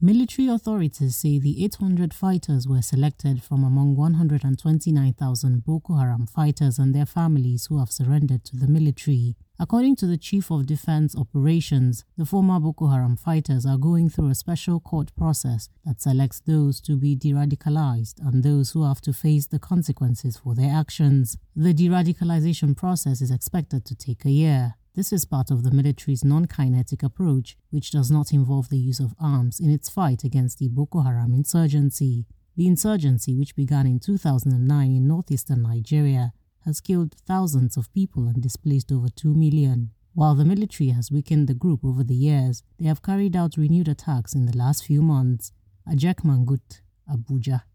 Military authorities say the 800 fighters were selected from among 129,000 Boko Haram fighters and their families who have surrendered to the military. According to the Chief of Defense Operations, the former Boko Haram fighters are going through a special court process that selects those to be de-radicalized and those who have to face the consequences for their actions. The de-radicalization process is expected to take a year. This is part of the military's non-kinetic approach, which does not involve the use of arms in its fight against the Boko Haram insurgency. The insurgency, which began in 2009 in northeastern Nigeria, has killed thousands of people and displaced over 2 million. While the military has weakened the group over the years, they have carried out renewed attacks in the last few months. Ajak Mangut, Abuja.